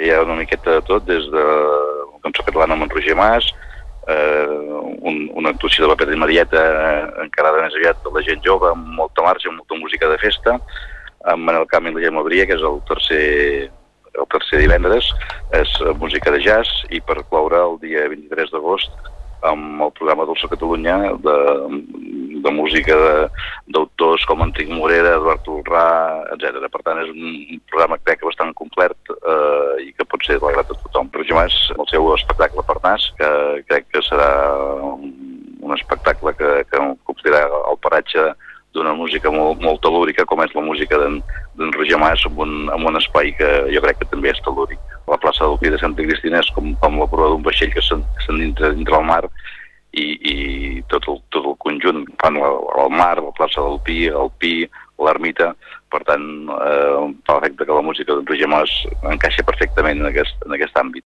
hi ha una miqueta de tot, des de la cançó catalana amb en Roger Mas, una actuació de la Pedra i Marieta encarada més aviat de la gent jove, amb molta marxa, amb molta música de festa, amb Manel Camp i la Gemma Bria, que és el tercer divendres, és música de jazz, i per cloure el dia 23 d'agost amb el programa Dolça Catalunya de música d'autors com Enric Morera, Eduard Tolrà, etc. Per tant, és un programa crec que bastant complet i que pot ser de l'agrat de tothom. Roger Mas, el seu espectacle per nas, que crec que serà un espectacle que compartirà el paratge d'una música molt telúrica, com és la música d'en Roger Mas, amb un espai que jo crec que també és telúric. La plaça del Pi de Santa Cristina és com la proa d'un vaixell que s'entra dintre el mar, i tot el conjunt, el mar, la plaça del Pi, l'ermita. Per tant, fa l'efecte que la música d'en Roger Mas encaixa perfectament en aquest àmbit.